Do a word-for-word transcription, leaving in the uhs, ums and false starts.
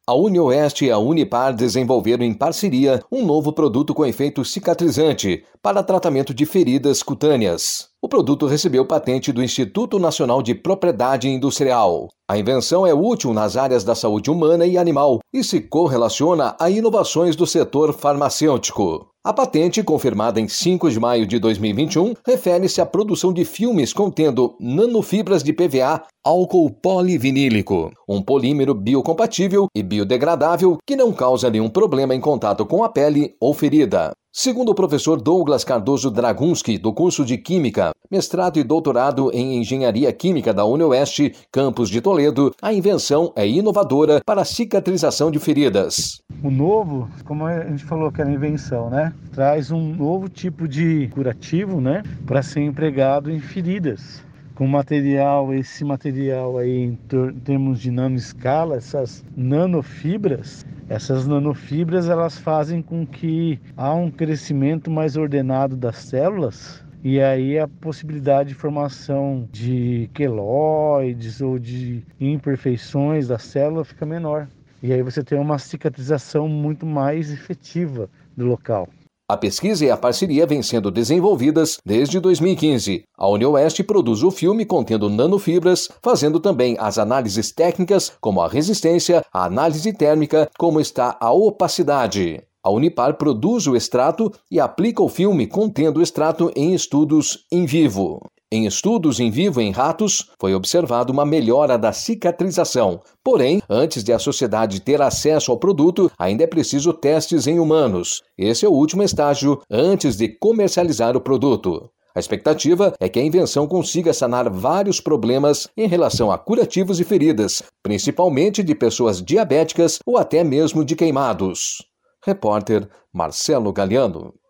A UniOeste e a Unipar desenvolveram em parceria um novo produto com efeito cicatrizante para tratamento de feridas cutâneas. O produto recebeu patente do Instituto Nacional de Propriedade Industrial. A invenção é útil nas áreas da saúde humana e animal e se correlaciona a inovações do setor farmacêutico. A patente, confirmada em cinco de maio de dois mil e vinte e um, refere-se à produção de filmes contendo nanofibras de P V A, álcool polivinílico, um polímero biocompatível e biodegradável que não causa nenhum problema em contato com a pele ou ferida. Segundo o professor Douglas Cardoso Dragunski, do curso de Química, mestrado e doutorado em Engenharia Química da UniOeste, campus de Toledo, a invenção é inovadora para a cicatrização de feridas. O novo, como a gente falou que era invenção, né? Traz um novo tipo de curativo, né? Para ser empregado em feridas. Com material, esse material aí em termos de nanoescala, essas nanofibras, essas nanofibras elas fazem com que há um crescimento mais ordenado das células e aí a possibilidade de formação de queloides ou de imperfeições da célula fica menor. E aí você tem uma cicatrização muito mais efetiva do local. A pesquisa e a parceria vêm sendo desenvolvidas desde dois mil e quinze. A UniOeste produz o filme contendo nanofibras, fazendo também as análises técnicas, como a resistência, a análise térmica, como está a opacidade. A Unipar produz o extrato e aplica o filme contendo o extrato em estudos em vivo. Em estudos em vivo em ratos, foi observada uma melhora da cicatrização. Porém, antes de a sociedade ter acesso ao produto, ainda é preciso testes em humanos. Esse é o último estágio antes de comercializar o produto. A expectativa é que a invenção consiga sanar vários problemas em relação a curativos e feridas, principalmente de pessoas diabéticas ou até mesmo de queimados. Repórter Marcelo Galiano.